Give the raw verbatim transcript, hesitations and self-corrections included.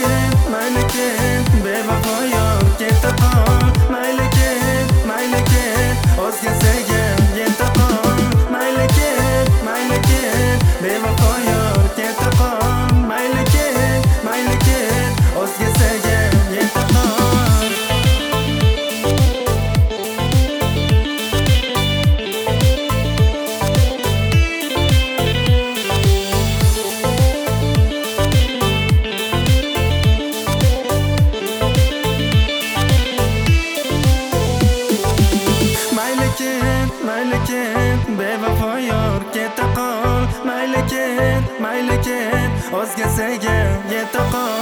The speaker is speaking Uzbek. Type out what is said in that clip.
ket, mayli ket, bevafo yor ketdi qol. Mayli ket, mayli ket, o'zgachaga yetdi qol. Mayli ket, mayli ket, bevafo yor ketdi qol. Mayli ket, mayli ket, o'zgachaga yetdi qol. Mayli ket, mayli ket, bevafo yor ketdi qol. Mayli ket, mayli ket, o'zgachaga yetdi qol.